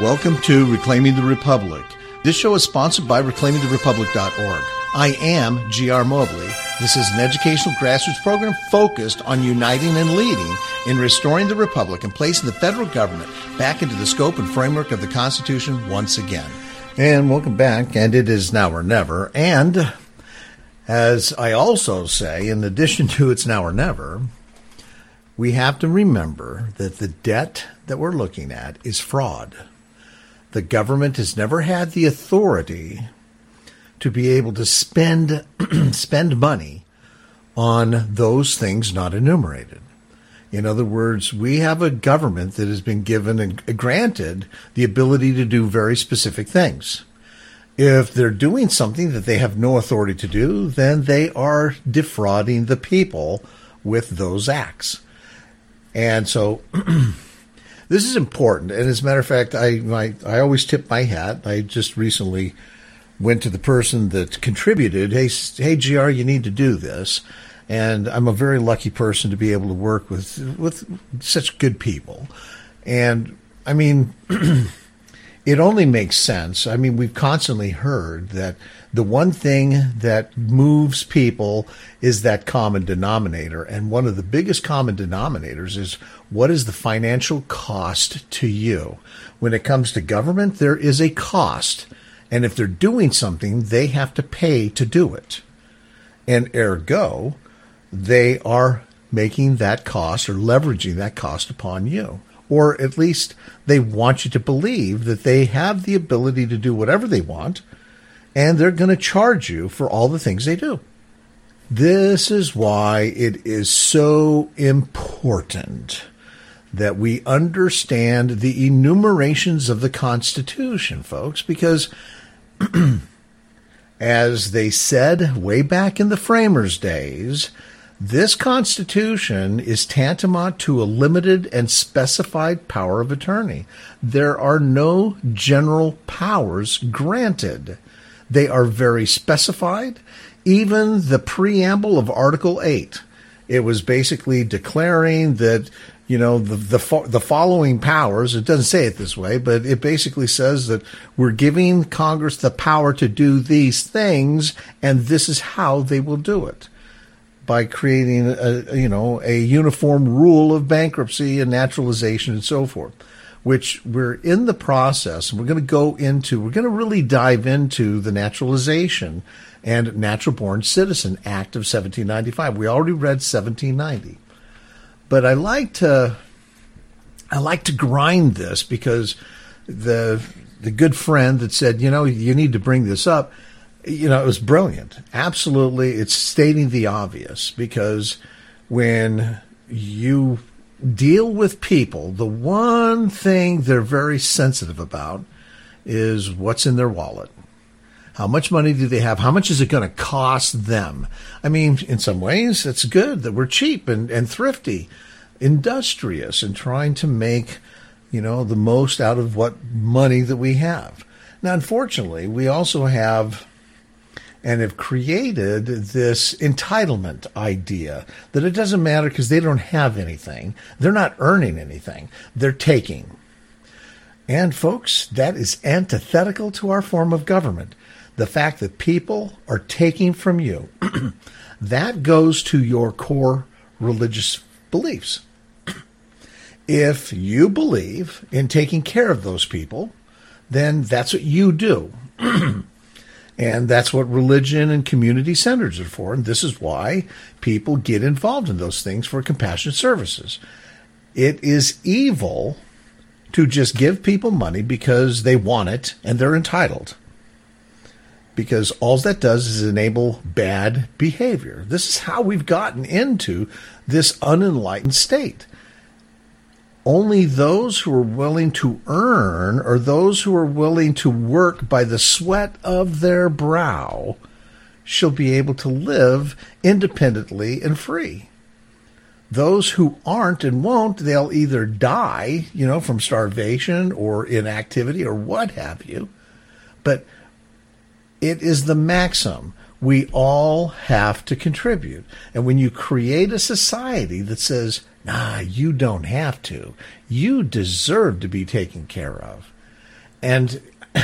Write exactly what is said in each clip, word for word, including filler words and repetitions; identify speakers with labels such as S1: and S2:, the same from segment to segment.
S1: Welcome to Reclaiming the Republic. This show is sponsored by reclaiming the republic dot org. I am G R. Mobley. This is an educational grassroots program focused on uniting and leading in restoring the republic and placing the federal government back into the scope and framework of the Constitution once again. And welcome back, and it is now or never. And as I also say, in addition to it's now or never, we have to remember that the debt that we're looking at is fraud. The government has never had the authority to be able to spend spend money on those things not enumerated. In other words, we have a government that has been given and granted the ability to do very specific things. If they're doing something that they have no authority to do, then they are defrauding the people with those acts. And so this is important. And as a matter of fact, I my, I always tip my hat. I just recently went to the person that contributed, hey, hey, G R, you need to do this. And I'm a very lucky person to be able to work with with such good people. And, I mean, it only makes sense. I mean, we've constantly heard that the one thing that moves people is that common denominator. And one of the biggest common denominators is, what is the financial cost to you? When it comes to government, there is a cost. And if they're doing something, they have to pay to do it. And ergo, they are making that cost or leveraging that cost upon you. Or at least they want you to believe that they have the ability to do whatever they want, and they're going to charge you for all the things they do. This is why it is so important that we understand the enumerations of the Constitution, folks, because as they said way back in the framers' days, this Constitution is tantamount to a limited and specified power of attorney. There are no general powers granted. They are very specified. Even the preamble of Article eight, it was basically declaring that, you know, the, the the following powers, it doesn't say it this way, but it basically says that we're giving Congress the power to do these things, and this is how they will do it, by creating a, you know, a uniform rule of bankruptcy and naturalization and so forth, which we're in the process. We're going to go into, we're going to really dive into the Naturalization and Natural Born Citizen Act of seventeen ninety-five. We already read seventeen ninety. But I like to, I like to grind this because the the good friend that said, you know, you need to bring this up, you know, it was brilliant. Absolutely. It's stating the obvious, because when you deal with people, the one thing they're very sensitive about is what's in their wallet. How much money do they have? How much is it going to cost them? I mean, in some ways, it's good that we're cheap and, and thrifty, industrious, and trying to make, you know, the most out of what money that we have. Now, unfortunately, we also have and have created this entitlement idea that it doesn't matter because they don't have anything. They're not earning anything. They're taking. And, folks, that is antithetical to our form of government. The fact that people are taking from you, that goes to your core religious beliefs. If you believe in taking care of those people, then that's what you do. And that's what religion and community centers are for. And this is why people get involved in those things for compassionate services. It is evil to just give people money because they want it and they're entitled. Because all that does is enable bad behavior. This is how we've gotten into this unenlightened state. Only those who are willing to earn, or those who are willing to work by the sweat of their brow, shall be able to live independently and free. Those who aren't and won't, they'll either die, you know, from starvation or inactivity or what have you. But it is the maxim. We all have to contribute. And when you create a society that says, nah, you don't have to, you deserve to be taken care of, And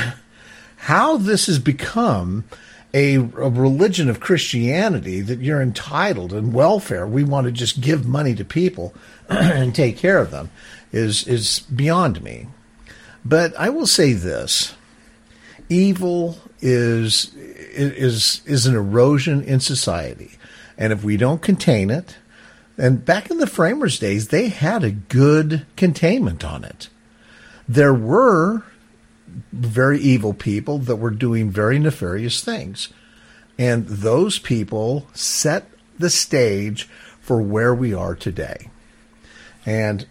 S1: how this has become a, a religion of Christianity, that you're entitled and welfare, we want to just give money to people and take care of them, is is beyond me. But I will say this: evil is is is an erosion in society, and if we don't contain it, and back in the framers' days, they had a good containment on it. There were very evil people that were doing very nefarious things, and those people set the stage for where we are today. And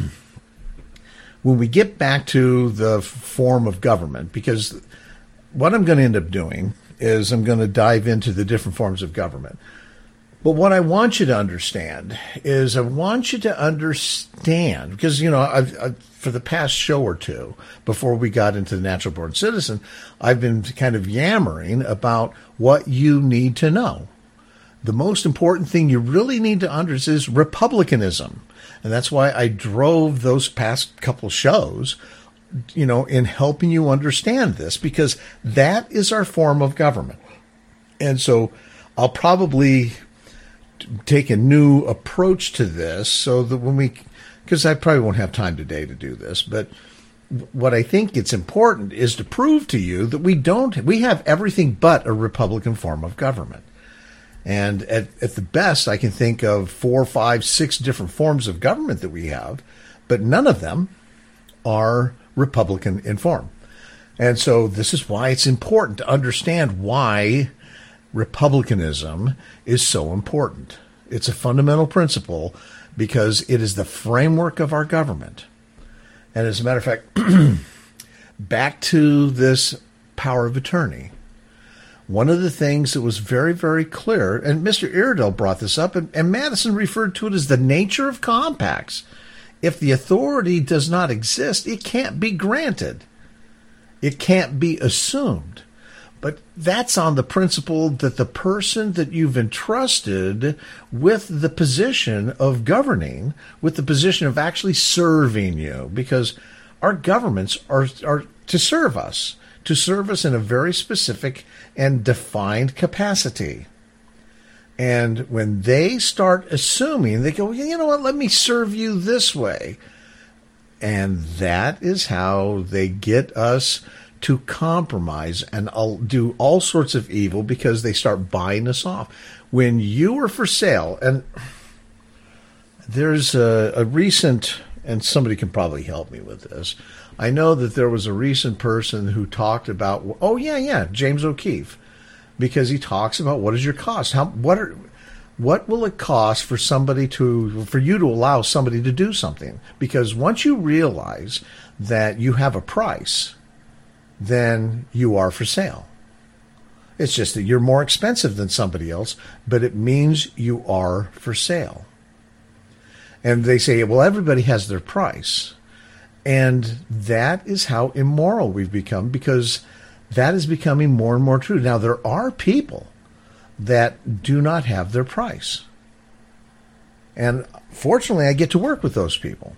S1: when we get back to the form of government, because what I'm going to end up doing is I'm going to dive into the different forms of government. But what I want you to understand is I want you to understand, because, you know, I've, I've, for the past show or two, before we got into the natural born citizen, I've been kind of yammering about what you need to know. The most important thing you really need to understand is republicanism. And that's why I drove those past couple shows, you know, in helping you understand this, because that is our form of government. And so I'll probably take a new approach to this so that when we, because I probably won't have time today to do this, but what I think it's important is to prove to you that we don't, we have everything but a Republican form of government. And at, at the best, I can think of four, five, six different forms of government that we have, but none of them are Republican in form. And so this is why it's important to understand why republicanism is so important. It's a fundamental principle because it is the framework of our government. And as a matter of fact, back to this power of attorney. One of the things that was very, very clear, and Mister Iredell brought this up, and, and Madison referred to it as the nature of compacts. If the authority does not exist, it can't be granted. It can't be assumed. But that's on the principle that the person that you've entrusted with the position of governing, with the position of actually serving you, because our governments are, are to serve us, to serve us in a very specific and defined capacity. And when they start assuming, they go, you know what, let me serve you this way. And that is how they get us to compromise and do all sorts of evil, because they start buying us off. When you are for sale, and there's a, a recent, and somebody can probably help me with this, I know that there was a recent person who talked about, oh yeah, yeah, James O'Keefe, because he talks about what is your cost? How, what are, what will it cost for somebody to, for you to allow somebody to do something? Because once you realize that you have a price, then you are for sale. It's just that you're more expensive than somebody else, but it means you are for sale. And they say, well, everybody has their price. And that is how immoral we've become, because that is becoming more and more true. Now, there are people that do not have their price. And fortunately, I get to work with those people.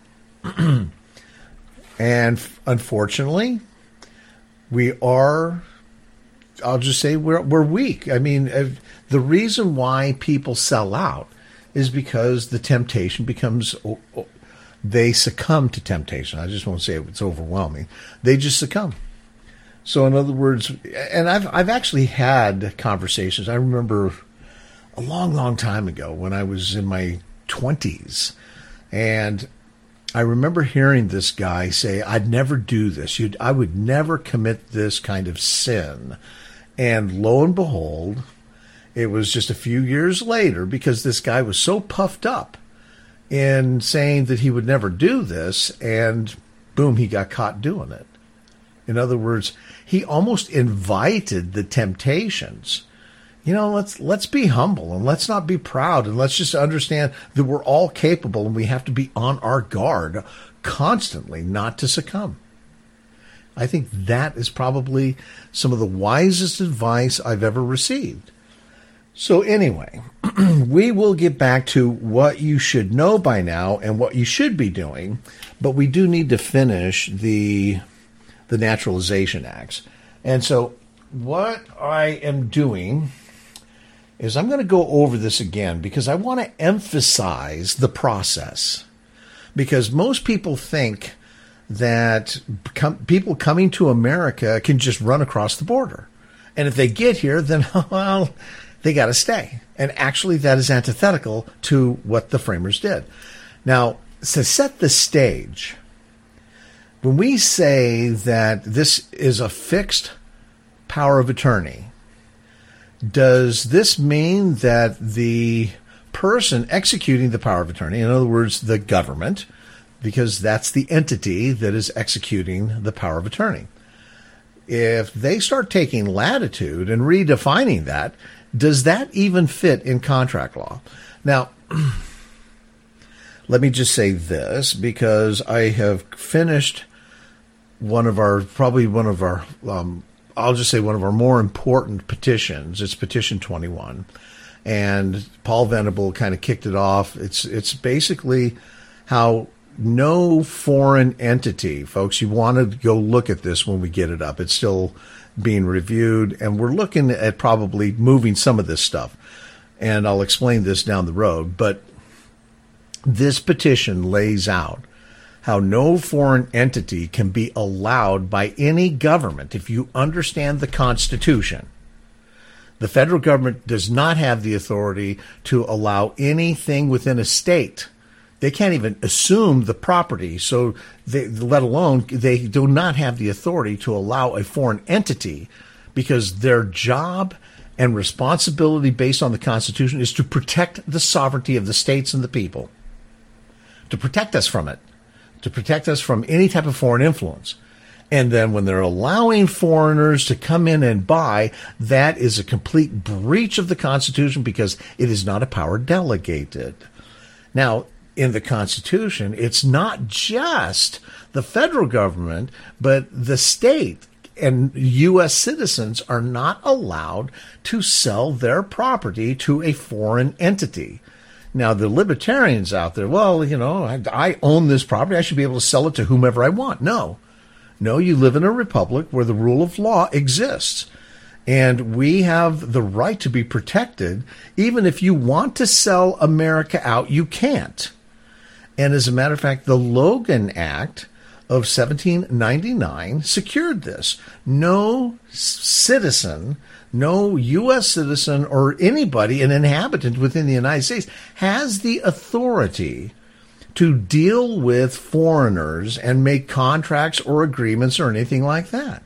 S1: And unfortunately, we are, I'll just say we're we're weak. I mean, the reason why people sell out is because the temptation becomes, they succumb to temptation. I just won't say it's overwhelming. They just succumb. So in other words, and I've I've actually had conversations. I remember a long, long time ago when I was in my twenties, and I remember hearing this guy say, I'd never do this. You'd, I would never commit this kind of sin. And lo and behold, it was just a few years later, because this guy was so puffed up in saying that he would never do this, and boom, he got caught doing it. In other words, he almost invited the temptations. You know, let's let's be humble, and let's not be proud, and let's just understand that we're all capable, and we have to be on our guard constantly not to succumb. I think that is probably some of the wisest advice I've ever received. So anyway, we will get back to what you should know by now and what you should be doing, but we do need to finish the the the Naturalization Acts. And so what I am doing is I'm going to go over this again because I want to emphasize the process. Because most people think that com- people coming to America can just run across the border. And if they get here, then, well, they got to stay. And actually, that is antithetical to what the framers did. Now, to set the stage, when we say that this is a fixed power of attorney, does this mean that the person executing the power of attorney, in other words, the government, because that's the entity that is executing the power of attorney, if they start taking latitude and redefining that, does that even fit in contract law? Now, let me just say this, because I have finished one of our, probably one of our, um, I'll just say one of our more important petitions. It's Petition twenty-one. And Paul Venable kind of kicked it off. It's it's basically how no foreign entity, folks, you want to go look at this when we get it up. It's still being reviewed, and we're looking at probably moving some of this stuff. And I'll explain this down the road. But this petition lays out how no foreign entity can be allowed by any government. If you understand the Constitution, the federal government does not have the authority to allow anything within a state. They can't even assume the property, so they, let alone they do not have the authority to allow a foreign entity, because their job and responsibility based on the Constitution is to protect the sovereignty of the states and the people, to protect us from it, to protect us from any type of foreign influence. And then when they're allowing foreigners to come in and buy, that is a complete breach of the Constitution, because it is not a power delegated. Now, in the Constitution, it's not just the federal government, but the state and U S citizens are not allowed to sell their property to a foreign entity. Now, the libertarians out there, well, you know, I, I own this property. I should be able to sell it to whomever I want. No. No, you live in a republic where the rule of law exists. And we have the right to be protected. Even if you want to sell America out, you can't. And as a matter of fact, the Logan Act of seventeen ninety-nine secured this. No citizen, no U S citizen or anybody, an inhabitant within the United States, has the authority to deal with foreigners and make contracts or agreements or anything like that.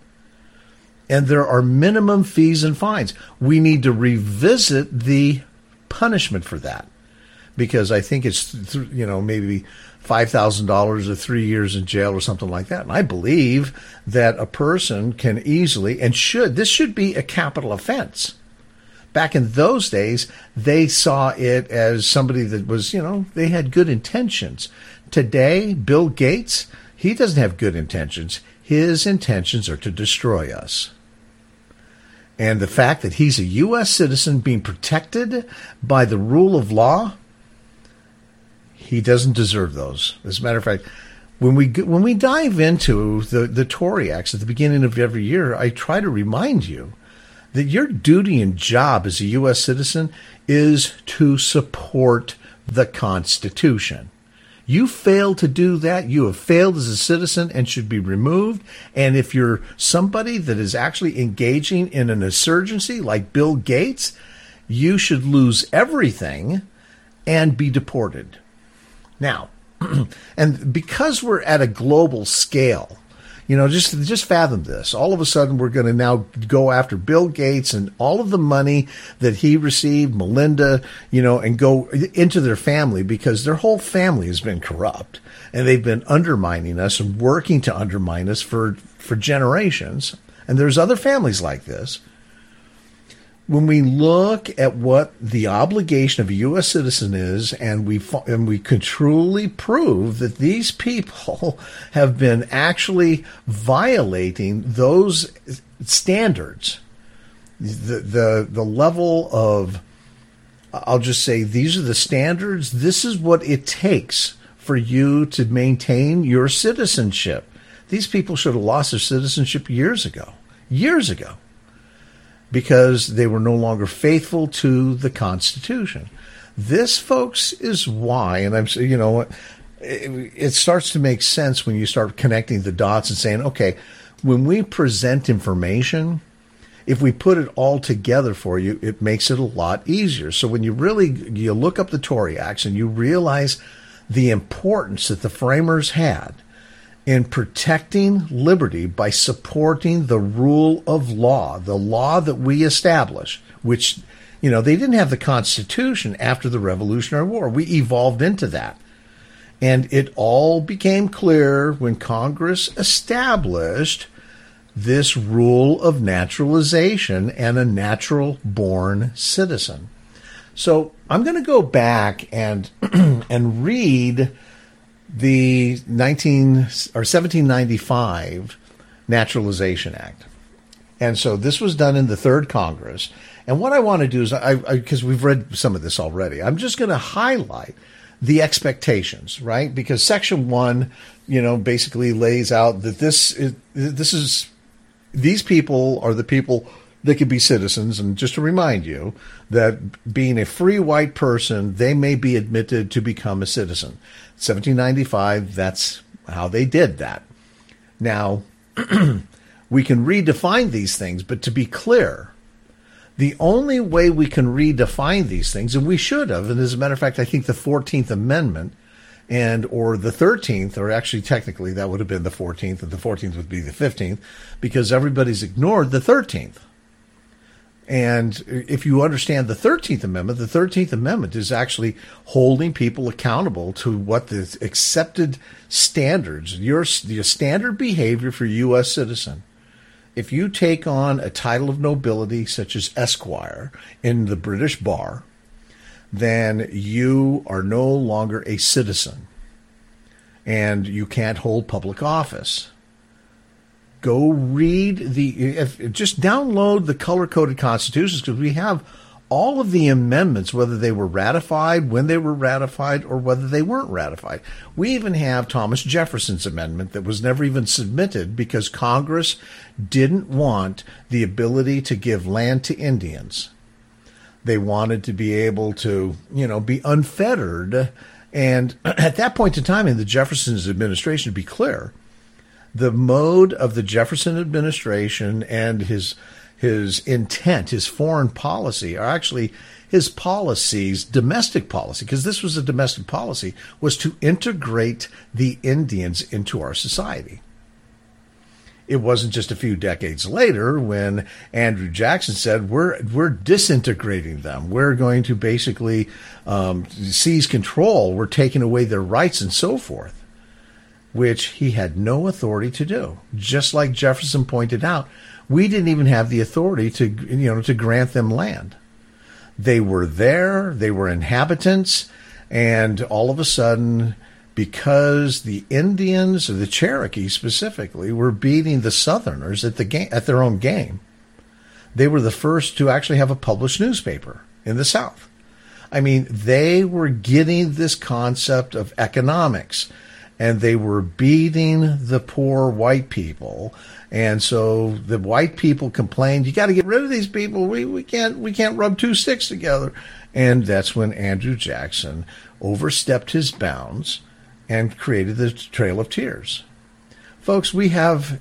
S1: And there are minimum fees and fines. We need to revisit the punishment for that, because I think it's, you know, maybe five thousand dollars or three years in jail or something like that. And I believe that a person can easily and should, this should be a capital offense. Back in those days, they saw it as somebody that was, you know, they had good intentions. Today, Bill Gates, he doesn't have good intentions. His intentions are to destroy us. And the fact that he's a U S citizen being protected by the rule of law, he doesn't deserve those. As a matter of fact, when we when we dive into the, the Tory Acts at the beginning of every year, I try to remind you that your duty and job as a U S citizen is to support the Constitution. You fail to do that, you have failed as a citizen and should be removed. And if you're somebody that is actually engaging in an insurgency like Bill Gates, you should lose everything and be deported. Now, and because we're at a global scale, you know, just just fathom this. All of a sudden, we're going to now go after Bill Gates and all of the money that he received, Melinda, you know, and go into their family, because their whole family has been corrupt and they've been undermining us and working to undermine us for, for generations. And there's other families like this. When we look at what the obligation of a U S citizen is, and we and we can truly prove that these people have been actually violating those standards, the the the level of, I'll just say, these are the standards. This is what it takes for you to maintain your citizenship. These people should have lost their citizenship years ago, years ago, because they were no longer faithful to the Constitution. This, folks, is why, and I'm, you know, it, it starts to make sense when you start connecting the dots and saying, okay, when we present information, if we put it all together for you, it makes it a lot easier. So when you really, you look up the Tory Acts and you realize the importance that the framers had in protecting liberty by supporting the rule of law, the law that we established, which, you know, they didn't have the Constitution after the Revolutionary War. We evolved into that. And it all became clear when Congress established this rule of naturalization and a natural-born citizen. So I'm going to go back and and read the nineteen or seventeen ninety-five Naturalization Act. And so this was done in the Third Congress. And what I want to do is, I because we've read some of this already, I'm just going to highlight the expectations, right? Because Section One, you know, basically lays out that this is this is these people are the people that could be citizens. And just to remind you that being a free white person, they may be admitted to become a citizen. seventeen ninety-five, that's how they did that. Now, we can redefine these things, but to be clear, the only way we can redefine these things, and we should have, and as a matter of fact, I think the fourteenth Amendment and or the thirteenth, or actually technically that would have been the fourteenth, and the fourteenth would be the fifteenth, because everybody's ignored the thirteenth. And if you understand the thirteenth Amendment, the thirteenth Amendment is actually holding people accountable to what the accepted standards, your, your standard behavior for U S citizen. If you take on a title of nobility such as Esquire in the British Bar, then you are no longer a citizen and you can't hold public office. Go read the, if, just download the color-coded constitutions, because we have all of the amendments, whether they were ratified, when they were ratified, or whether they weren't ratified. We even have Thomas Jefferson's amendment that was never even submitted because Congress didn't want the ability to give land to Indians. They wanted to be able to, you know, be unfettered. And at that point in time in the Jefferson's administration, to be clear, the mode of the Jefferson administration and his his intent, his foreign policy, or actually his policies, domestic policy, because this was a domestic policy, was to integrate the Indians into our society. It wasn't just a few decades later when Andrew Jackson said, we're we're disintegrating them. We're going to basically um, seize control. We're taking away their rights and so forth, which he had no authority to do. Just like Jefferson pointed out, we didn't even have the authority to, you know, to grant them land. They were there, they were inhabitants, and all of a sudden, because the Indians, or the Cherokee specifically, were beating the Southerners at the game, at their own game, they were the first to actually have a published newspaper in the South. I mean, they were getting this concept of economics, and they were beating the poor white people. And so the white people complained, you got to get rid of these people. We we can't we can't rub two sticks together. And that's when Andrew Jackson overstepped his bounds and created the Trail of Tears. Folks, we have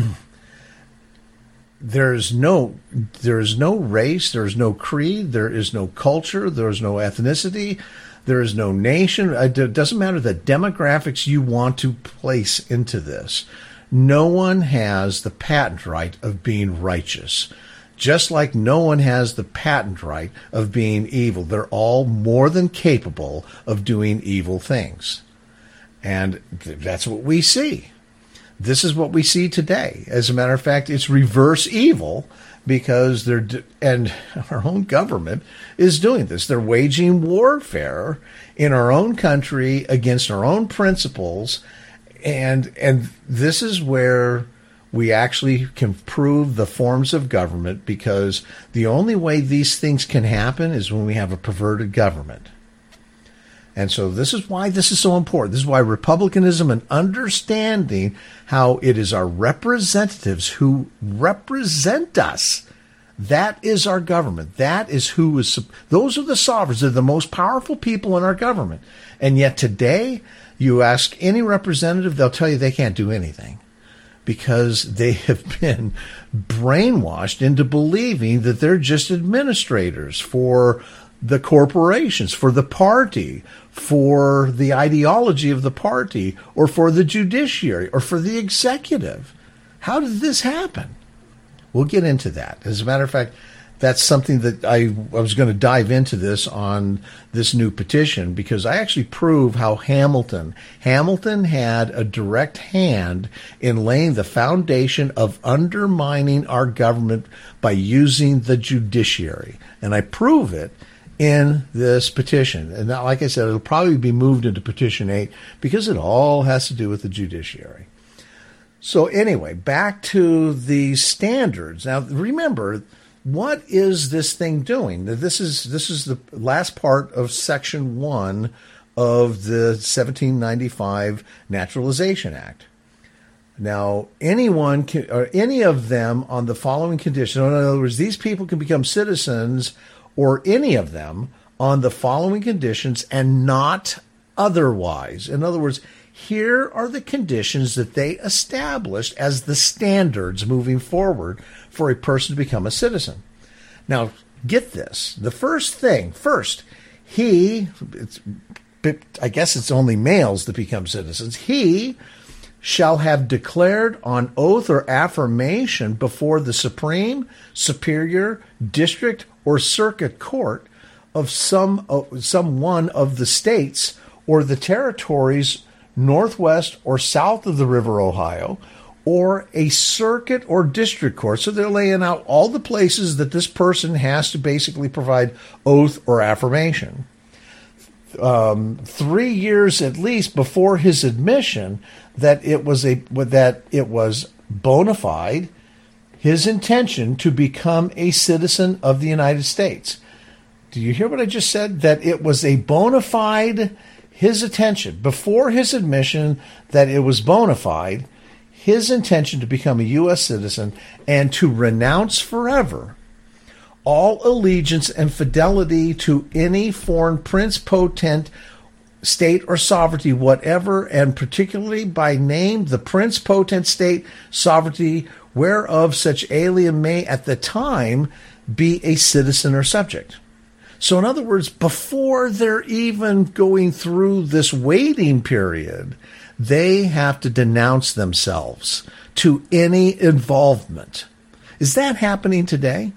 S1: there's no there's no race, there's no creed, there is no culture, there's no ethnicity, there is no nation. It doesn't matter the demographics you want to place into this. No one has the patent right of being righteous, just like no one has the patent right of being evil. They're all more than capable of doing evil things. And that's what we see. This is what we see today. As a matter of fact, it's reverse evil, because they're, and our own government is doing this. They're waging warfare in our own country against our own principles. And and this is where we actually can prove the forms of government, because the only way these things can happen is when we have a perverted government. And so this is why this is so important. This is why republicanism and understanding how it is our representatives who represent us. That is our government. That is who is, those are the sovereigns. They're the most powerful people in our government. And yet today, you ask any representative, they'll tell you they can't do anything because they have been brainwashed into believing that they're just administrators for the corporations, for the party, for the ideology of the party, or for the judiciary, or for the executive. How did this happen? We'll get into that. As a matter of fact, that's something that I, I was going to dive into this on this new petition, because I actually prove how Hamilton, Hamilton had a direct hand in laying the foundation of undermining our government by using the judiciary. And I prove it in this petition. And now, like I said, it'll probably be moved into Petition eight because it all has to do with the judiciary. So anyway, back to the standards. Now, remember, what is this thing doing? This is this is the last part of Section one of the seventeen ninety-five Naturalization Act. Now, anyone can, or any of them on the following conditions, in other words, these people can become citizens, or any of them on the following conditions and not otherwise. In other words, here are the conditions that they established as the standards moving forward for a person to become a citizen. Now, get this. The first thing, first, he, it's, I guess it's only males that become citizens, he shall have declared on oath or affirmation before the Supreme, Superior, District, or Circuit Court of some, uh, some one of the states or the territories northwest or south of the River Ohio, or a circuit or district court. So they're laying out all the places that this person has to basically provide oath or affirmation. Um, three years at least before his admission, that it was a that it was bona fide his intention to become a citizen of the United States. Do you hear what I just said? That it was a bona fide his attention before his admission, that it was bona fide his intention to become a U S citizen and to renounce forever all allegiance and fidelity to any foreign prince, potent, state, or sovereignty, whatever, and particularly by name the prince, potent, state, sovereignty, whereof such alien may at the time be a citizen or subject. So in other words, before they're even going through this waiting period, they have to denounce themselves to any involvement. Is that happening today?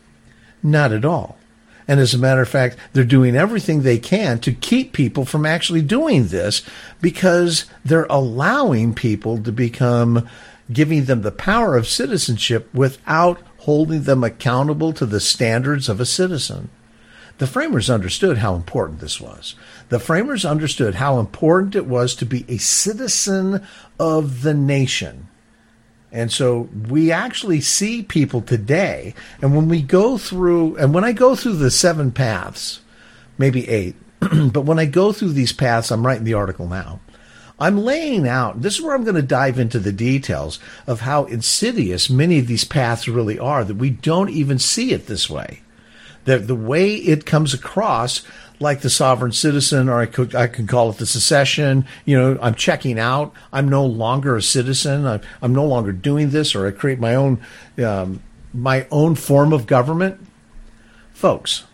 S1: Not at all. And as a matter of fact, they're doing everything they can to keep people from actually doing this, because they're allowing people to become, giving them the power of citizenship without holding them accountable to the standards of a citizen. The framers understood how important this was. The framers understood how important it was to be a citizen of the nation. And so we actually see people today, and when we go through, and when I go through the seven paths, maybe eight, but when I go through these paths, I'm writing the article now, I'm laying out, this is where I'm going to dive into the details of how insidious many of these paths really are, that we don't even see it this way. The, the way it comes across, like the sovereign citizen, or I could I can call it the secession. You know, I'm checking out. I'm no longer a citizen. I'm, I'm no longer doing this, or I create my own um, my own form of government. Folks,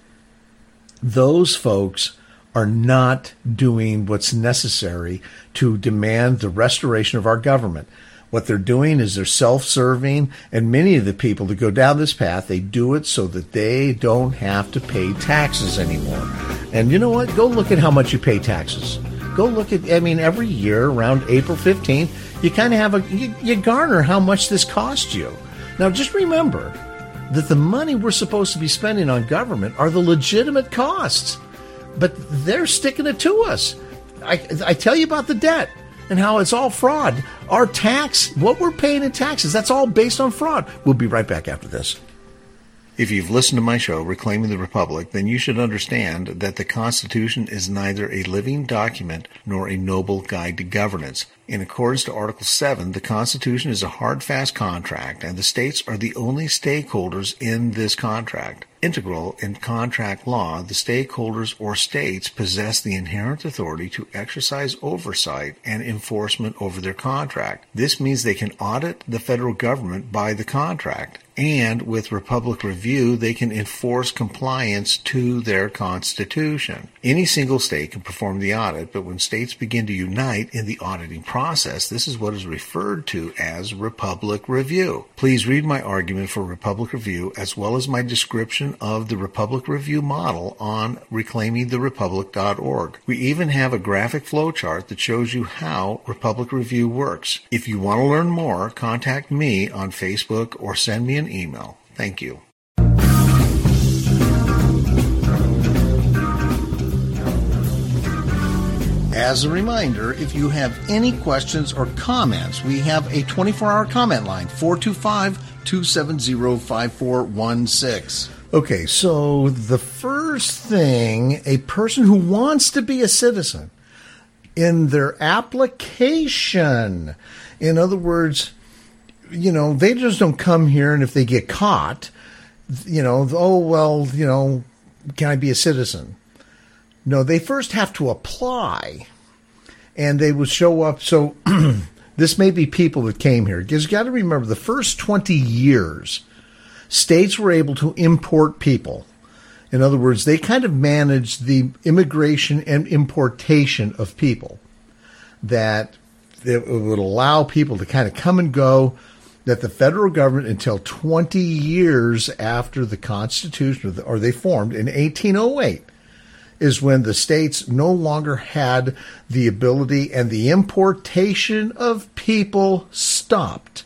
S1: those folks are not doing what's necessary to demand the restoration of our government. What they're doing is they're self-serving, and many of the people that go down this path, they do it so that they don't have to pay taxes anymore. And you know what? Go look at how much you pay taxes. Go look at, I mean, every year around April fifteenth, you kind of have a, you, you garner how much this costs you. Now, just remember that the money we're supposed to be spending on government are the legitimate costs, but they're sticking it to us. I, I tell you about the debt and how it's all fraud. Our tax, what we're paying in taxes, that's all based on fraud. We'll be right back after this. If you've listened to my show, Reclaiming the Republic, then you should understand that the Constitution is neither a living document nor a noble guide to governance. In accordance to Article seven, the Constitution is a hard, fast contract, and the states are the only stakeholders in this contract. Integral in contract law, the stakeholders or states possess the inherent authority to exercise oversight and enforcement over their contract. This means they can audit the federal government by the contract, and with Republic Review, they can enforce compliance to their Constitution. Any single state can perform the audit, but when states begin to unite in the auditing process, this is what is referred to as Republic Review. Please read my argument for Republic Review as well as my description of the Republic Review model on reclaiming the republic dot org. We even have a graphic flowchart that shows you how Republic Review works. If you want to learn more, contact me on Facebook or send me an email. Thank you. As a reminder, if you have any questions or comments, we have a twenty-four hour comment line, four two five, two seven zero, five four one six. Okay, so the first thing, a person who wants to be a citizen, in their application, in other words, you know, they just don't come here and if they get caught, you know, oh, well, you know, can I be a citizen? No, they first have to apply, and they would show up. So this may be people that came here, because you got to remember the first twenty years, states were able to import people. In other words, they kind of managed the immigration and importation of people, that it would allow people to kind of come and go, that the federal government until twenty years after the Constitution, or they formed in eighteen oh eight, is when the states no longer had the ability, and the importation of people stopped.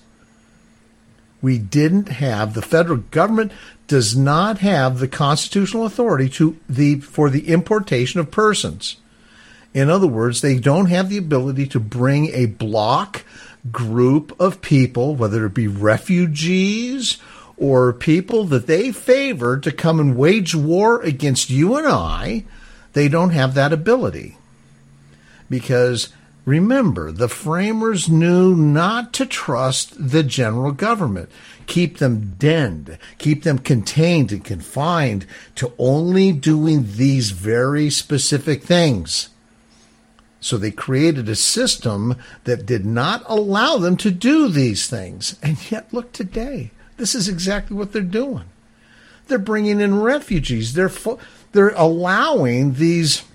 S1: We didn't have, the federal government does not have the constitutional authority to the for the importation of persons. In other words, they don't have the ability to bring a block group of people, whether it be refugees or people that they favor, to come and wage war against you and I. They don't have that ability. Because remember, the framers knew not to trust the general government. Keep them denned, keep them contained and confined to only doing these very specific things. So they created a system that did not allow them to do these things. And yet, look today, this is exactly what they're doing. They're bringing in refugees. They're fu- they're allowing these,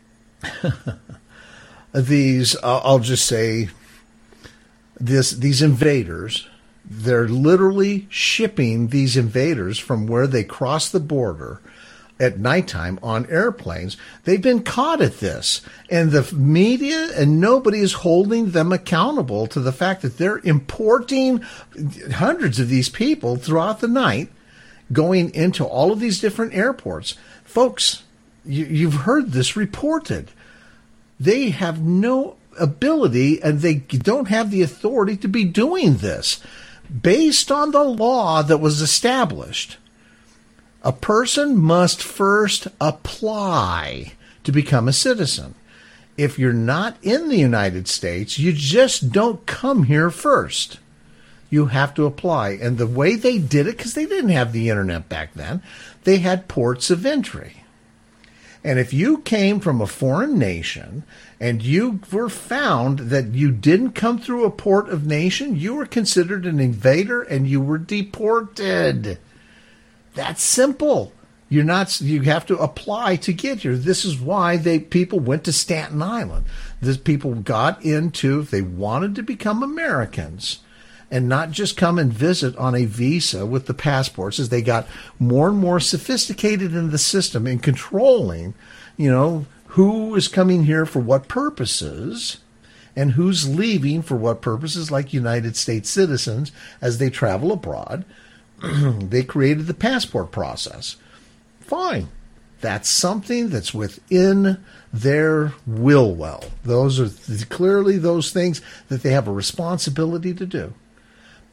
S1: these uh, I'll just say, this these invaders. They're literally shipping these invaders from where they cross the border at nighttime on airplanes. They've been caught at this, and the media and nobody is holding them accountable to the fact that they're importing hundreds of these people throughout the night, going into all of these different airports. Folks, you, you've heard this reported. They have no ability, and they don't have the authority to be doing this. Based on the law that was established, a person must first apply to become a citizen. If you're not in the United States, you just don't come here first. You have to apply. And the way they did it, because they didn't have the internet back then, they had ports of entry. And if you came from a foreign nation and you were found that you didn't come through a port of nation, you were considered an invader and you were deported. That's simple. You're not. You have to apply to get here. This is why they people went to Staten Island. This people got into, if they wanted to become Americans and not just come and visit on a visa with the passports, as they got more and more sophisticated in the system in controlling, you know, who is coming here for what purposes and who's leaving for what purposes, like United States citizens as they travel abroad. They created the passport process. Fine. That's something that's within their will well. Those are clearly those things that they have a responsibility to do.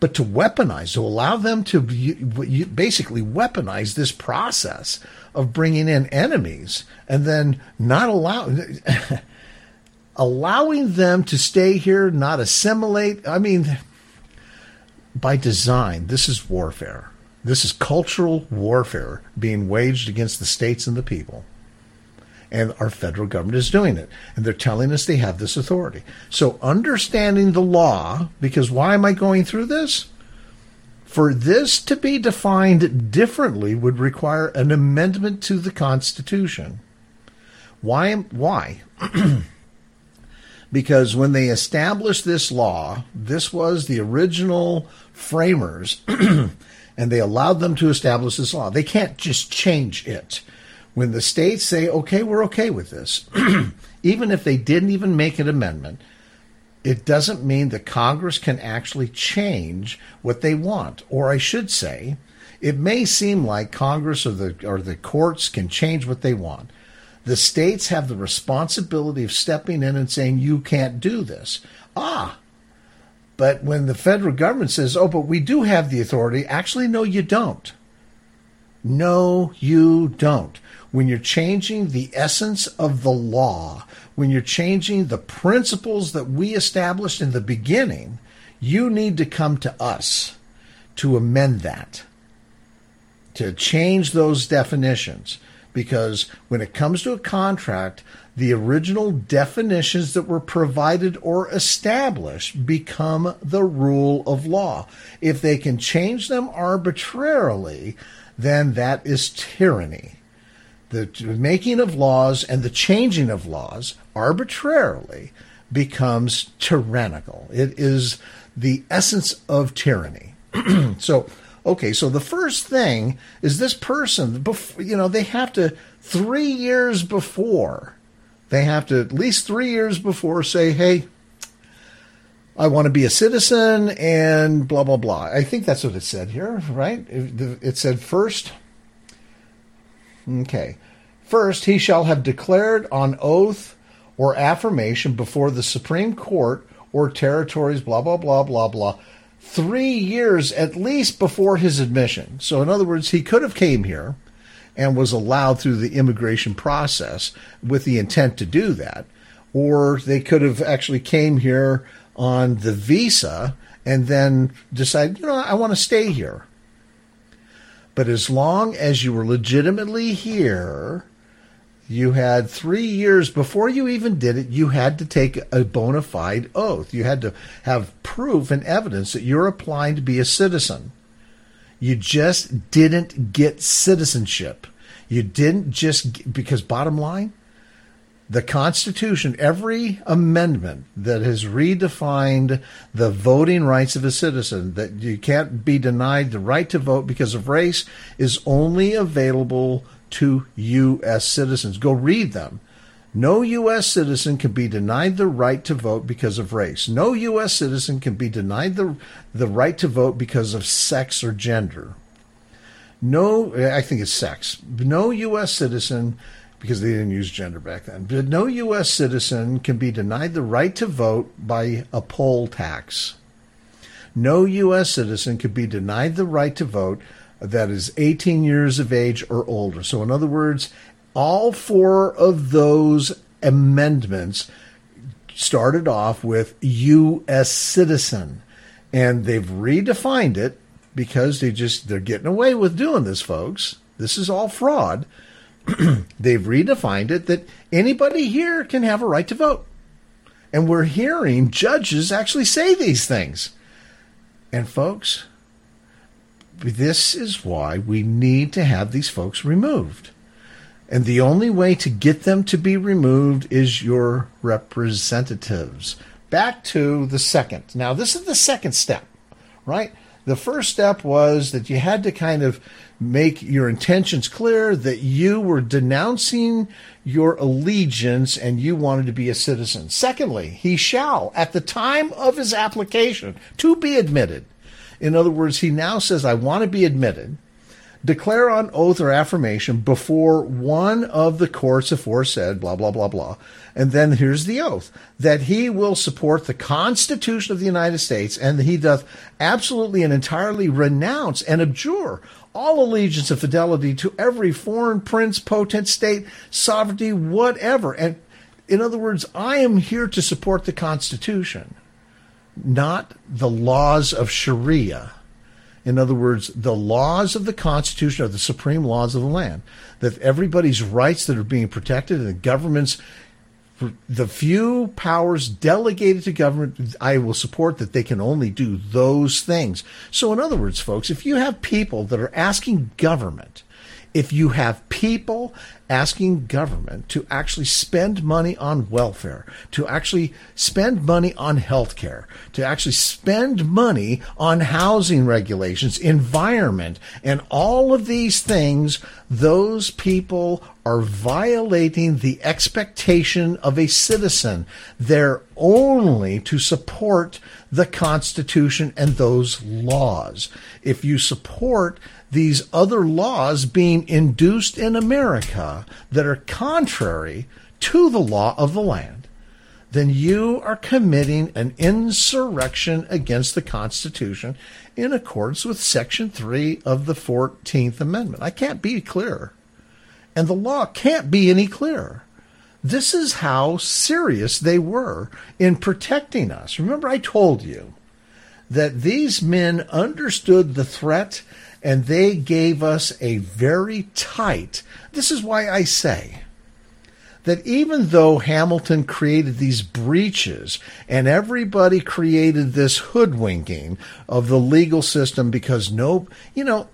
S1: but to weaponize, to allow them to basically weaponize this process of bringing in enemies and then not allow, allowing them to stay here, not assimilate. I mean, by design, this is warfare. This is cultural warfare being waged against the states and the people. And our federal government is doing it. And they're telling us they have this authority. So understanding the law, because why am I going through this? For this to be defined differently would require an amendment to the Constitution. Why? Why? Because when they established this law, this was the original framers, and they allowed them to establish this law. They can't just change it. When the states say, okay, we're okay with this, even if they didn't even make an amendment, it doesn't mean that Congress can actually change what they want. Or I should say, it may seem like Congress or the or the courts can change what they want. The states have the responsibility of stepping in and saying, you can't do this. Ah, but when the federal government says, oh, but we do have the authority, actually, no, you don't. No, you don't. When you're changing the essence of the law, when you're changing the principles that we established in the beginning, you need to come to us to amend that, to change those definitions. Because when it comes to a contract, the original definitions that were provided or established become the rule of law. If they can change them arbitrarily, then that is tyranny. The making of laws and the changing of laws arbitrarily becomes tyrannical. It is the essence of tyranny. So, okay, so the first thing is this person, you know, they have to, three years before, they have to at least three years before say, hey, I want to be a citizen and blah, blah, blah. I think that's what it said here, right? It, it said first, okay, first he shall have declared on oath or affirmation before the Supreme Court or territories, blah, blah, blah, blah, blah, three years at least before his admission. So in other words, he could have came here and was allowed through the immigration process with the intent to do that. Or they could have actually came here on the visa and then decided, you know, I want to stay here. But as long as you were legitimately here, you had three years before you even did it, you had to take a bona fide oath. You had to have proof and evidence that you're applying to be a citizen. You just didn't get citizenship. You didn't just, because bottom line, the Constitution, every amendment that has redefined the voting rights of a citizen, that you can't be denied the right to vote because of race, is only available to U S citizens. Go read them. No U S citizen can be denied the right to vote because of race. No U S citizen can be denied the, the right to vote because of sex or gender. No, I think it's sex. No U S citizen, because they didn't use gender back then, but no U S citizen can be denied the right to vote by a poll tax. No U S citizen can be denied the right to vote that is eighteen years of age or older. So in other words, all four of those amendments started off with U S citizen, and they've redefined it because they just, they're getting away with doing this, folks. This is all fraud. They've redefined it that anybody here can have a right to vote. And we're hearing judges actually say these things. And folks, this is why we need to have these folks removed. And the only way to get them to be removed is your representatives. Back to the second. Now, this is the second step, right? The first step was that you had to kind of make your intentions clear, that you were denouncing your allegiance and you wanted to be a citizen. Secondly, he shall, at the time of his application, to be admitted. In other words, he now says, I want to be admitted. declare on oath or affirmation before one of the courts aforesaid, blah, blah, blah, blah. And then here's the oath, that he will support the Constitution of the United States, and that he doth absolutely and entirely renounce and abjure all allegiance and fidelity to every foreign prince, potentate, state, sovereignty, whatever. And in other words, I am here to support the Constitution, not the laws of Sharia. In other words, the laws of the Constitution are the supreme laws of the land, that everybody's rights that are being protected and the government's, the few powers delegated to government, I will support that they can only do those things. So in other words, folks, if you have people that are asking government, if you have people asking government to actually spend money on welfare, to actually spend money on health care, to actually spend money on housing regulations, environment, and all of these things, those people are violating the expectation of a citizen. They're only to support the Constitution and those laws. If you support these other laws being induced in America that are contrary to the law of the land, then you are committing an insurrection against the Constitution in accordance with Section three of the fourteenth Amendment. I can't be clearer. And the law can't be any clearer. This is how serious they were in protecting us. Remember, I told you that these men understood the threat, and they gave us a very tight, this is why I say that even though Hamilton created these breaches and everybody created this hoodwinking of the legal system because no, you know,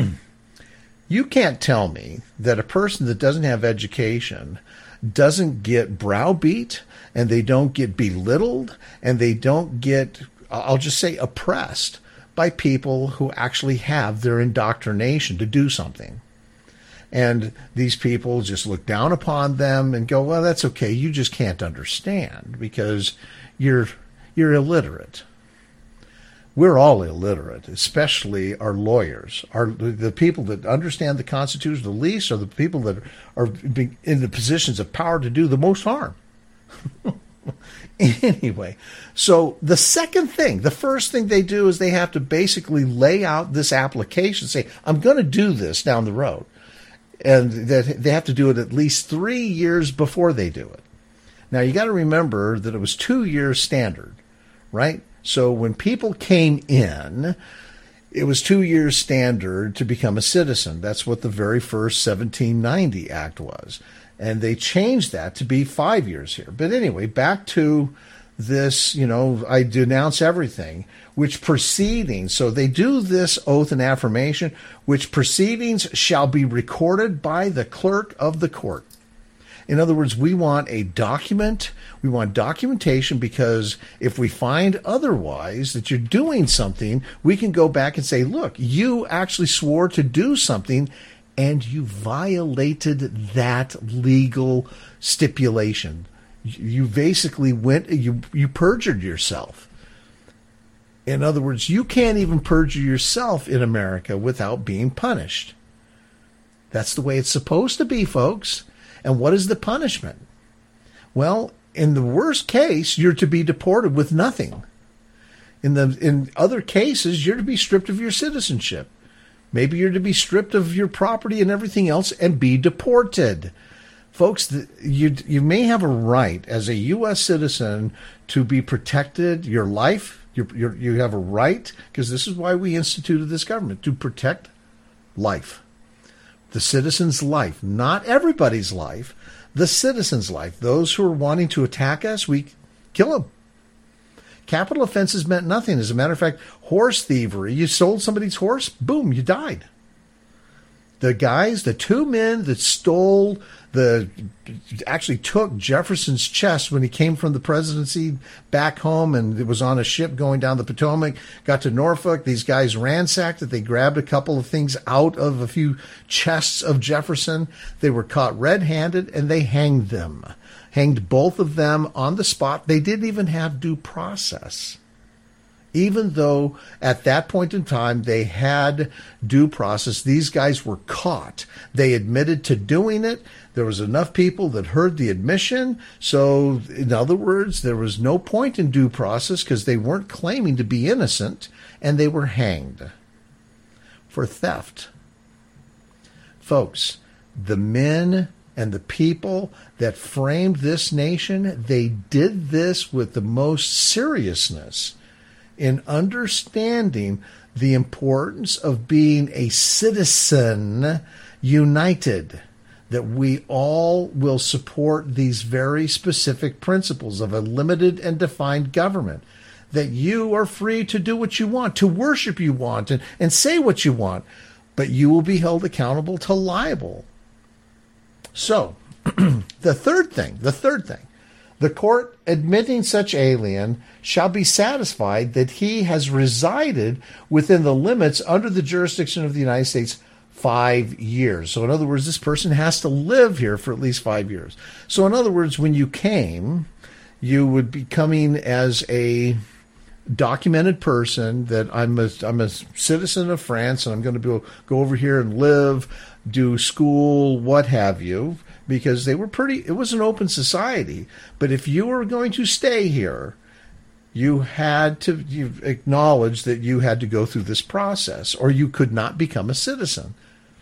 S1: you can't tell me that a person that doesn't have education doesn't get browbeat, and they don't get belittled, and they don't get, I'll just say, oppressed by people who actually have their indoctrination to do something. And these people just look down upon them and go, well, that's okay. You just can't understand because you're you're illiterate. We're all illiterate, especially our lawyers. Our, the people that understand the Constitution the least are the people that are in the positions of power to do the most harm. Anyway, so the second thing, the first thing they do is they have to basically lay out this application, say, I'm going to do this down the road. And that they have to do it at least three years before they do it. Now, you got to remember that it was two years standard, right? So when people came in, it was two years standard to become a citizen. That's what the very first seventeen ninety Act was. And they changed that to be five years here. But anyway, back to this, you know, I denounce everything, which proceedings, so they do this oath and affirmation, which proceedings shall be recorded by the clerk of the court. In other words, we want a document, we want documentation, because if we find otherwise that you're doing something, we can go back and say, look, you actually swore to do something and you violated that legal stipulation. You basically went, you, you perjured yourself. In other words, you can't even perjure yourself in America without being punished. That's the way it's supposed to be, folks. And what is the punishment? Well, in the worst case, you're to be deported with nothing. In the in other cases, you're to be stripped of your citizenship. Maybe you're to be stripped of your property and everything else and be deported. Folks, you you may have a right as a U S citizen to be protected, your life. You you have a right, because this is why we instituted this government, to protect life. The citizen's life, not everybody's life, the citizen's life. Those who are wanting to attack us, we kill them. Capital offenses meant nothing. As a matter of fact, horse thievery, you sold somebody's horse, boom, you died. The guys, the two men that stole the, actually took Jefferson's chest when he came from the presidency back home, and it was on a ship going down the Potomac, got to Norfolk. These guys ransacked it. They grabbed a couple of things out of a few chests of Jefferson. They were caught red-handed, and they hanged them. Hanged both of them on the spot. They didn't even have due process. Even though at that point in time they had due process, these guys were caught. They admitted to doing it. There was enough people that heard the admission. So, in other words, there was no point in due process because they weren't claiming to be innocent, and they were hanged for theft. Folks, the men and the people that framed this nation, they did this with the most seriousness in understanding the importance of being a citizen united, that we all will support these very specific principles of a limited and defined government, that you are free to do what you want, to worship you want, and, and say what you want, but you will be held accountable to liable. So, the third thing, the third thing, the court admitting such alien shall be satisfied that he has resided within the limits under the jurisdiction of the United States five years. So in other words, this person has to live here for at least five years. So in other words, when you came, you would be coming as a documented person that I'm a, I'm a citizen of France and I'm going to go, go over here and live, do school, what have you, because they were pretty, it was an open society. But if you were going to stay here, you had to you acknowledge that you had to go through this process or you could not become a citizen.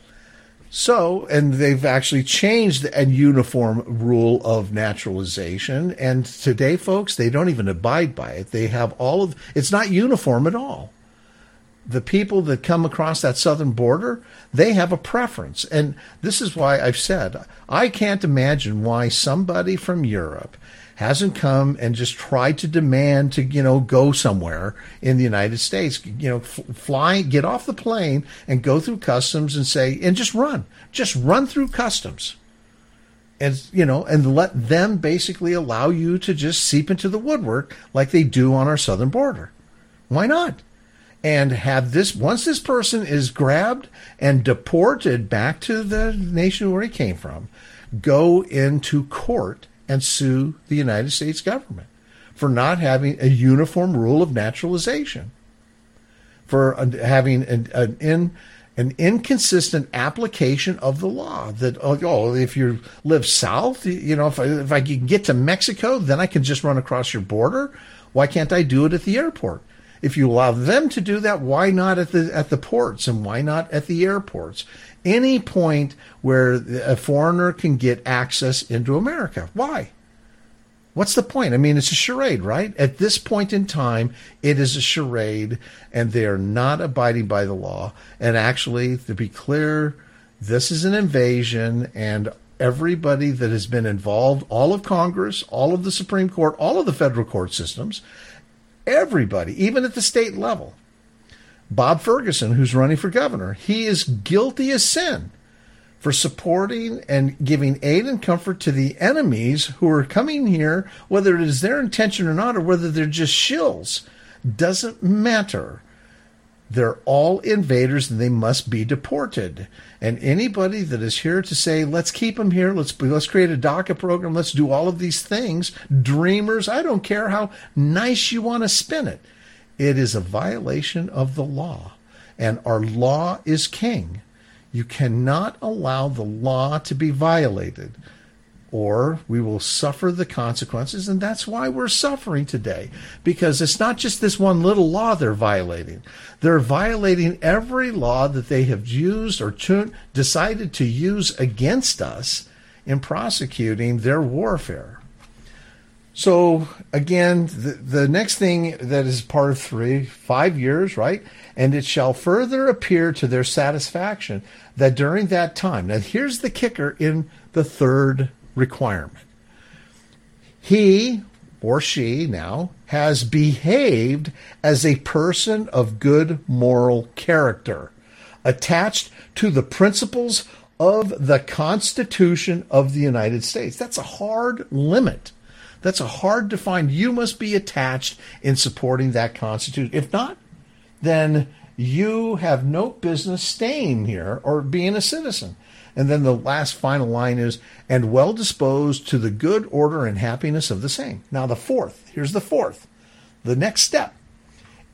S1: So, and they've actually changed a uniform rule of naturalization. And today, folks, they don't even abide by it. They have all of, it's not uniform at all. The people that come across that southern border, they have a preference. And this is why I've said, I can't imagine why somebody from Europe hasn't come and just tried to demand to, you know, go somewhere in the United States, you know, f- fly, get off the plane and go through customs and say, and just run, just run through customs. And, you know, and let them basically allow you to just seep into the woodwork like they do on our southern border. Why not? And have this, once this person is grabbed and deported back to the nation where he came from, go into court and sue the United States government for not having a uniform rule of naturalization, for having an, an, in, an inconsistent application of the law. That, oh, if you live south, you know, if I, if I can get to Mexico, then I can just run across your border. Why can't I do it at the airport? If you allow them to do that, why not at the at the ports and why not at the airports? Any point where a foreigner can get access into America. Why? What's the point? I mean, it's a charade, right? At this point in time, it is a charade, and they are not abiding by the law. And actually, to be clear, this is an invasion, and everybody that has been involved, all of Congress, all of the Supreme Court, all of the federal court systems, everybody, even at the state level. Bob Ferguson, who's running for governor, he is guilty as sin for supporting and giving aid and comfort to the enemies who are coming here, whether it is their intention or not, or whether they're just shills. Doesn't matter. They're all invaders and they must be deported. And anybody that is here to say, let's keep them here, let's let's create a DACA program, let's do all of these things, dreamers, I don't care how nice you want to spin it. It is a violation of the law, and our law is king. You cannot allow the law to be violated, or we will suffer the consequences, and that's why we're suffering today, because it's not just this one little law they're violating. They're violating every law that they have used or to, decided to use against us in prosecuting their warfare. So, again, the, the next thing that is part of three, five years, right? And it shall further appear to their satisfaction that during that time, now here's the kicker in the third requirement. He or she now has behaved as a person of good moral character, attached to the principles of the Constitution of the United States. That's a hard limit. That's a hard to find. You must be attached in supporting that Constitution. If not, then you have no business staying here or being a citizen. And then the last final line is, and well disposed to the good order and happiness of the same. Now the fourth, here's the fourth, the next step.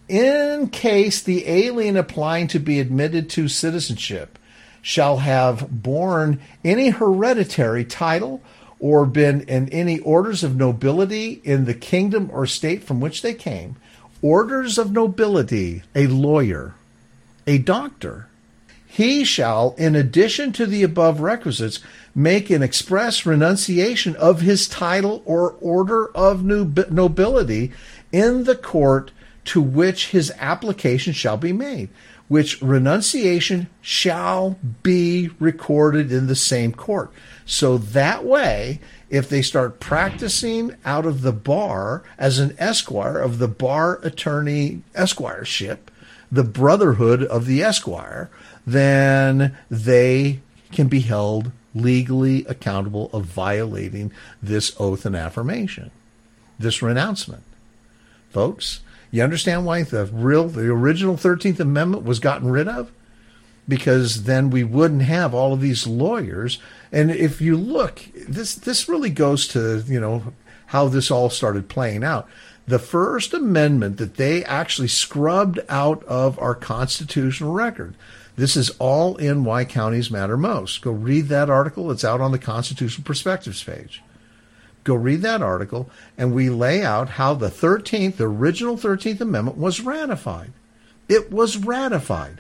S1: in case the alien applying to be admitted to citizenship shall have borne any hereditary title or been in any orders of nobility in the kingdom or state from which they came. Orders of nobility, a lawyer, a doctor. He shall, in addition to the above requisites, make an express renunciation of his title or order of nobility in the court to which his application shall be made, which renunciation shall be recorded in the same court. So that way, if they start practicing out of the bar as an esquire of the bar attorney esquireship, the brotherhood of the esquire, then they can be held legally accountable of violating this oath and affirmation, this renouncement. Folks, you understand why the real, the original thirteenth Amendment was gotten rid of? Because then we wouldn't have all of these lawyers. And if you look, this this really goes to, you know, how this all started playing out. The First Amendment that they actually scrubbed out of our constitutional record. This is all in Why Counties Matter Most. Go read that article. It's out on the Constitutional Perspectives page. Go read that article, and we lay out how the thirteenth, the original thirteenth Amendment was ratified. It was ratified.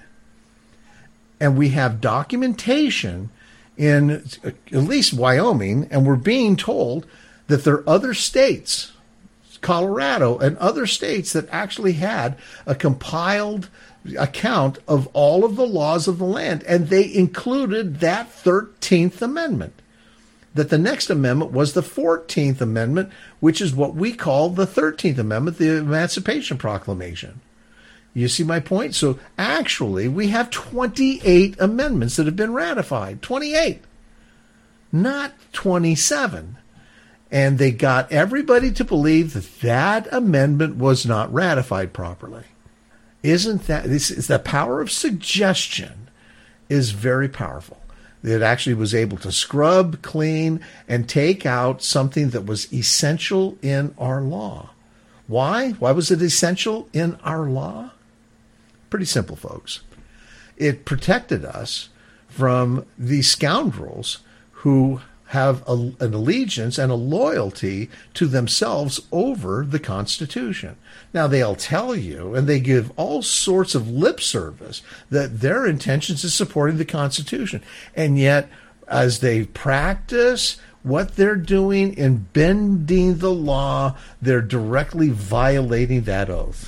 S1: And we have documentation in at least Wyoming, and we're being told that there are other states, Colorado and other states, that actually had a compiled account of all of the laws of the land, and they included that thirteenth Amendment. That the next amendment was the fourteenth Amendment, which is what we call the thirteenth Amendment, the Emancipation Proclamation. You see my point? So actually, we have twenty-eight amendments that have been ratified. twenty-eight, not twenty-seven. And they got everybody to believe that that amendment was not ratified properly. Isn't that, this is the power of suggestion is very powerful. It actually was able to scrub, clean, and take out something that was essential in our law. Why? Why was it essential in our law? Pretty simple, folks. It protected us from these scoundrels who have a, an allegiance and a loyalty to themselves over the Constitution. Now, they'll tell you, and they give all sorts of lip service, that their intentions is supporting the Constitution. And yet, as they practice what they're doing in bending the law, they're directly violating that oath.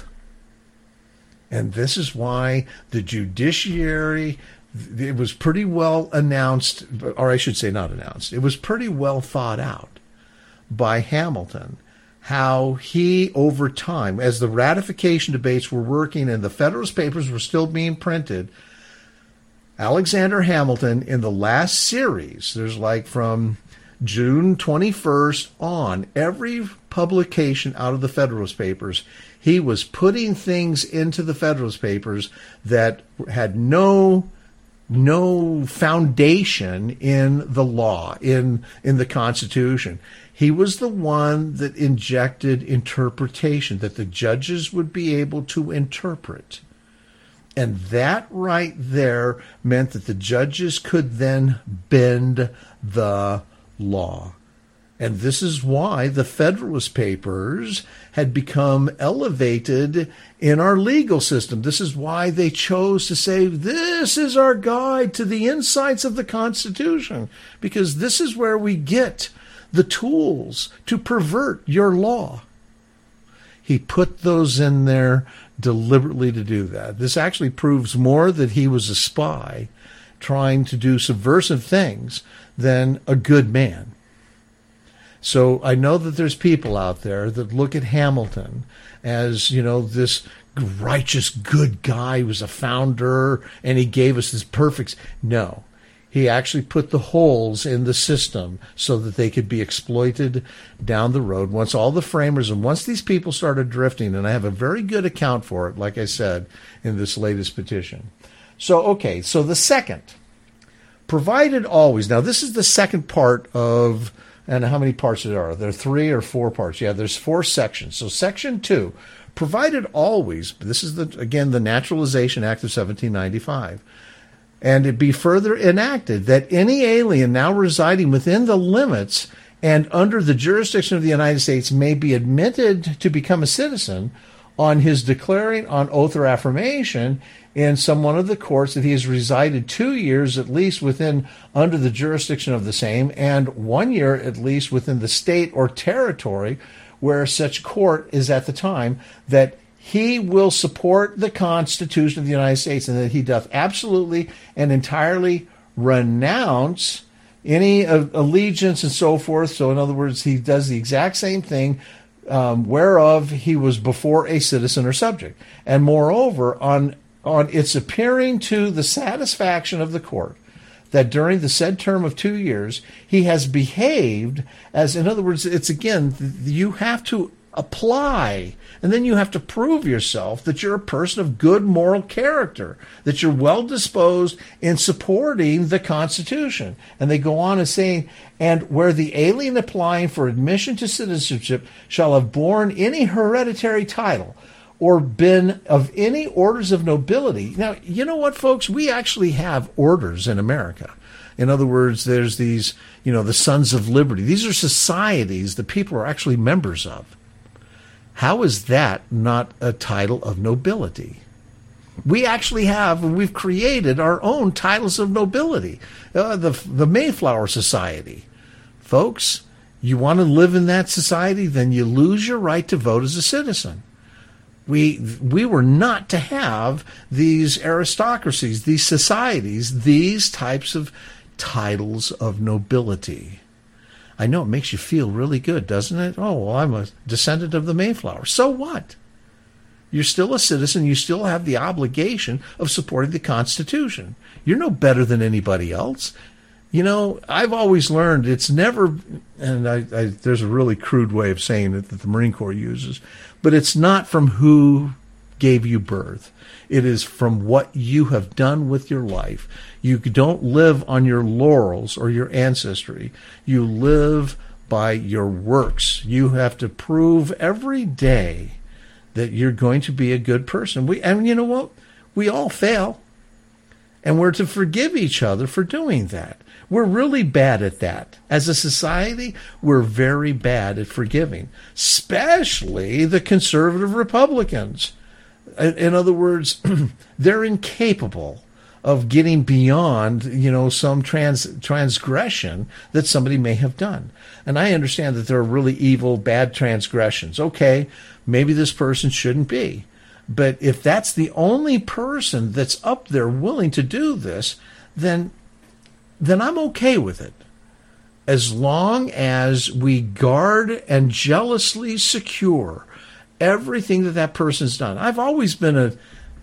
S1: And this is why the judiciary, it was pretty well announced, or I should say not announced, it was pretty well thought out by Hamilton, how he, over time, as the ratification debates were working and the Federalist Papers were still being printed, Alexander Hamilton, in the last series, there's like from June twenty-first on, every publication out of the Federalist Papers, he was putting things into the Federalist Papers that had no no foundation in the law, in in the Constitution. He was the one that injected interpretation, that the judges would be able to interpret. And that right there meant that the judges could then bend the law. And this is why the Federalist Papers had become elevated in our legal system. This is why they chose to say, this is our guide to the insights of the Constitution, because this is where we get the tools to pervert your law. He put those in there deliberately to do that. This actually proves more that he was a spy trying to do subversive things than a good man. So I know that there's people out there that look at Hamilton as, you know, this righteous, good guy who was a founder and he gave us this perfect. No, he actually put the holes in the system so that they could be exploited down the road. Once all the framers and once these people started drifting, and I have a very good account for it, like I said, in this latest petition. So, okay, so the second, provided always. Now, this is the second part of. And how many parts there are? There are three or four parts. Yeah, there's four sections. So section two, provided always, this is, the again, the Naturalization Act of seventeen ninety-five, and it be further enacted that any alien now residing within the limits and under the jurisdiction of the United States may be admitted to become a citizen on his declaring on oath or affirmation in some one of the courts that he has resided two years at least within under the jurisdiction of the same, and one year at least within the state or territory where such court is at the time, that he will support the Constitution of the United States, and that he doth absolutely and entirely renounce any allegiance and so forth. So in other words, he does the exact same thing um, whereof he was before a citizen or subject. And moreover, on on its appearing to the satisfaction of the court that during the said term of two years he has behaved as, in other words, it's again, you have to apply, and then you have to prove yourself that you're a person of good moral character, that you're well disposed in supporting the Constitution. And they go on as saying, and where the alien applying for admission to citizenship shall have borne any hereditary title or been of any orders of nobility. Now, you know what, folks? We actually have orders in America. In other words, there's these, you know, the Sons of Liberty. These are societies that people are actually members of. How is that not a title of nobility? We actually have, we've created our own titles of nobility. Uh, the, the Mayflower Society. Folks, you want to live in that society, then you lose your right to vote as a citizen. We we were not to have these aristocracies, these societies, these types of titles of nobility. I know it makes you feel really good, doesn't it? Oh, well, I'm a descendant of the Mayflower. So what? You're still a citizen. You still have the obligation of supporting the Constitution. You're no better than anybody else. You know, I've always learned it's never, and I, I, there's a really crude way of saying it that the Marine Corps uses, but it's not from who gave you birth. It is from what you have done with your life. You don't live on your laurels or your ancestry. You live by your works. You have to prove every day that you're going to be a good person. We, and you know what? We all fail. And we're to forgive each other for doing that. We're really bad at that. As a society, we're very bad at forgiving, especially the conservative Republicans. In other words, they're incapable of getting beyond, you know, some trans transgression that somebody may have done. And I understand that there are really evil, bad transgressions. Okay, maybe this person shouldn't be. But if that's the only person that's up there willing to do this, then then I'm okay with it. As long as we guard and jealously secure everything that that person's done. I've always been a,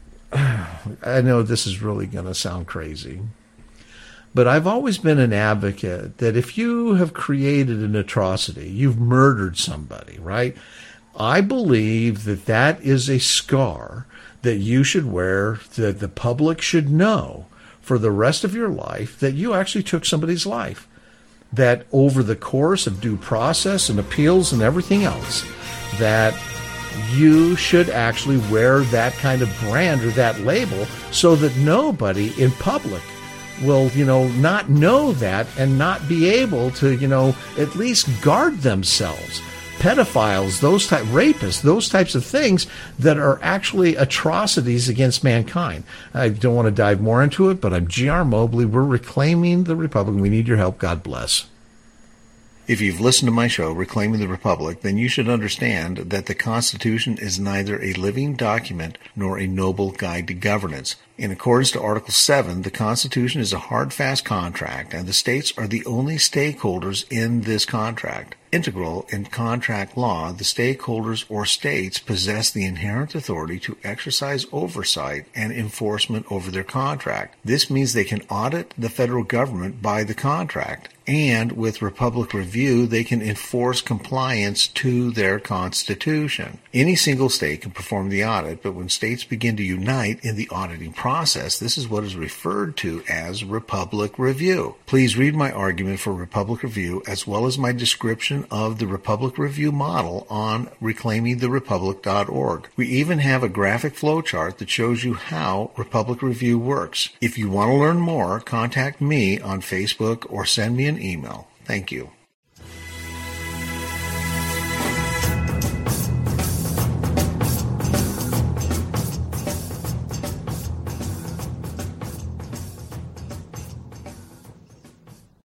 S1: I know this is really going to sound crazy, but I've always been an advocate that if you have created an atrocity, you've murdered somebody, right? I believe that that is a scar that you should wear, that the public should know for the rest of your life that you actually took somebody's life. That over the course of due process and appeals and everything else, that you should actually wear that kind of brand or that label so that nobody in public will, you know, not know that and not be able to, you know, at least guard themselves. Pedophiles, those type, rapists, those types of things that are actually atrocities against mankind. I don't want to dive more into it, but I'm G R Mobley. We're reclaiming the Republic. We need your help. God bless. If you've listened to my show, Reclaiming the Republic, then you should understand that the Constitution is neither a living document nor a noble guide to governance. In accordance to Article seven, the Constitution is a hard, fast contract, and the states are the only stakeholders in this contract. Integral in contract law, the stakeholders or states possess the inherent authority to exercise oversight and enforcement over their contract. This means they can audit the federal government by the contract. And with Republic Review, they can enforce compliance to their Constitution. Any single state can perform the audit, but when states begin to unite in the auditing process, this is what is referred to as Republic Review. Please read my argument for Republic Review as well as my description of the Republic Review model on reclaiming the republic dot org. We even have a graphic flowchart that shows you how Republic Review works. If you want to learn more, contact me on Facebook or send me an email. Thank you.